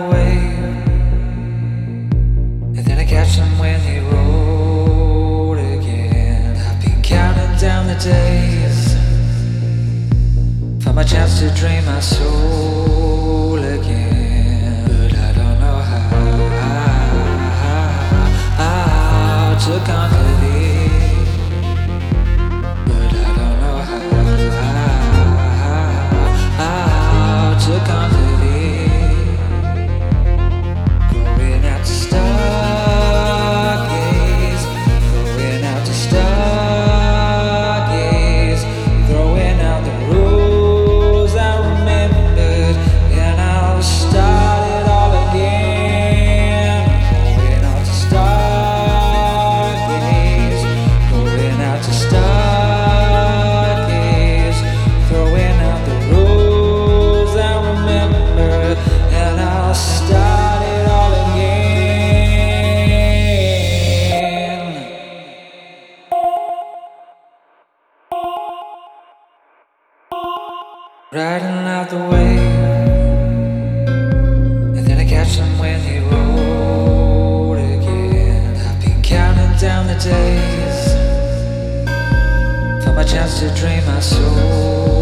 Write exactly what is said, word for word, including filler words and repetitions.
wave, and then I catch them when they roll again. I've been counting down the days for my chance to drain my soul again, but I don't know how, how, how to conquer thee, but I don't know how, how, how to conquer thee. Going out to stargaze, going out to stargaze, throwing out the rules I remembered, and I'll start it all again. Going out to stargaze, going out to stargaze, throwing out the rules I remembered, and I'll start it all again. Riding out the wave, and then I catch them when they roll again. I've been counting down the days for my chance to drain my soul